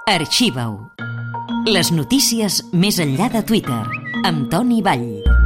Arxiva-ho. Les notícies més enllà de Twitter, amb Toni Vall.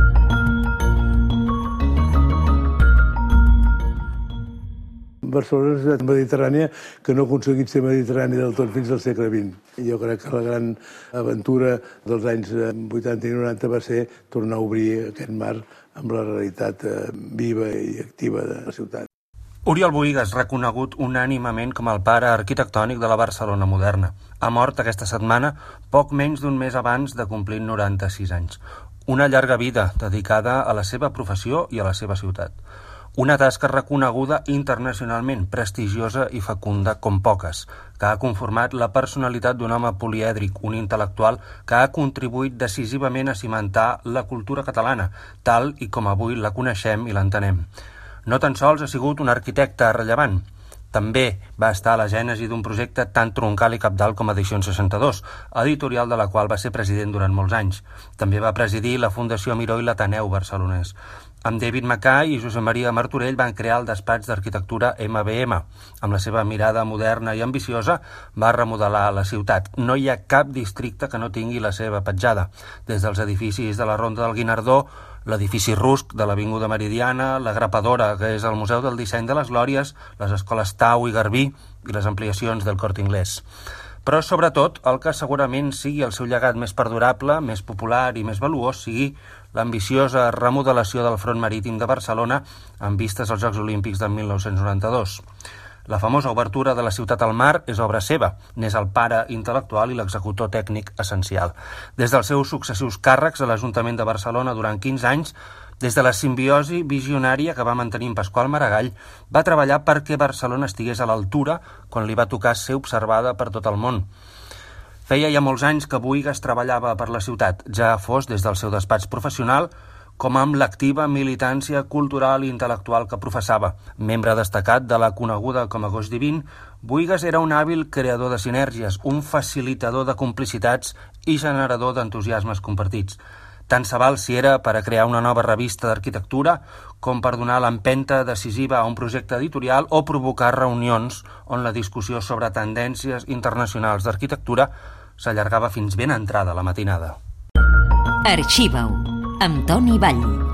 Barcelona és una ciutat mediterrània que no ha aconseguit ser mediterrània del tot fins al segle XX. Jo crec que la gran aventura dels anys 80 i 90 va ser tornar a obrir aquest mar amb la realitat viva i activa de la ciutat. Oriol Bohigas, reconegut unànimement com el pare arquitectònic de la Barcelona moderna, ha mort aquesta setmana poc menys d'un mes abans de complir 96 anys. Una llarga vida dedicada a la seva professió i a la seva ciutat. Una tasca reconeguda internacionalment, prestigiosa i fecunda com poques, que ha conformat la personalitat d'un home polièdric, un intel·lectual que ha contribuït decisivament a cimentar la cultura catalana, tal i com avui la coneixem i l'entenem. No tan sols ha sigut un arquitecte rellevant, també va estar a la gènesi d'un projecte tan troncal i cabdal com Edicions 62, editorial de la qual va ser president durant molts anys. També va presidir la Fundació Miró i l'Ateneu barcelonès. Amb David Mackay i Josep Maria Martorell van crear el despatx d'arquitectura MBM. Amb la seva mirada moderna i ambiciosa va remodelar la ciutat. No hi ha cap districte que no tingui la seva petjada. Des dels edificis de la Ronda del Guinardó, l'edifici Rusc de l'Avinguda Meridiana, la Grapadora, que és el Museu del Disseny de les Glòries, les escoles Tau i Garbí i les ampliacions del Corte Inglés. Però, sobretot, el que segurament sigui el seu llegat més perdurable, més popular i més valuós sigui l'ambiciosa remodelació del front marítim de Barcelona amb vistes als Jocs Olímpics del 1992. La famosa obertura de la ciutat al mar és obra seva, n'és el pare intel·lectual i l'executor tècnic essencial. Des dels seus successius càrrecs a l'Ajuntament de Barcelona durant 15 anys, des de la simbiosi visionària que va mantenir en Pasqual Maragall, va treballar perquè Barcelona estigués a l'altura quan li va tocar ser observada per tot el món. Feia ja molts anys que Bohigas treballava per la ciutat, ja fos des del seu despatx professional com amb l'activa militància cultural i intel·lectual que professava. Membre destacat de la coneguda com a Gos Divin, Bohigas era un hàbil creador de sinergies, un facilitador de complicitats i generador d'entusiasmes compartits. Tant se val si era per a crear una nova revista d'arquitectura com per donar l'empenta decisiva a un projecte editorial o provocar reunions on la discussió sobre tendències internacionals d'arquitectura s'allargava fins ben entrada la matinada. Arxiva-ho, amb Toni Vall.